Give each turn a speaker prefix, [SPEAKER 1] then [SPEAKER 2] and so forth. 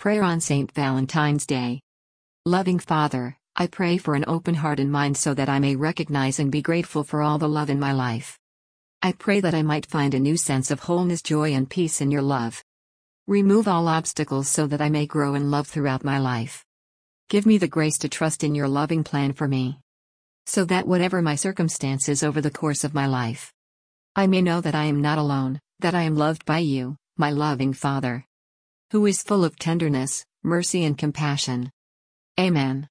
[SPEAKER 1] Prayer on St. Valentine's Day. Loving Father, I pray for an open heart and mind so that I may recognize and be grateful for all the love in my life. I pray that I might find a new sense of wholeness, joy, and peace in your love. Remove all obstacles so that I may grow in love throughout my life. Give me the grace to trust in your loving plan for me, so that whatever my circumstances over the course of my life, I may know that I am not alone, that I am loved by you, my loving Father, who is full of tenderness, mercy, and compassion. Amen.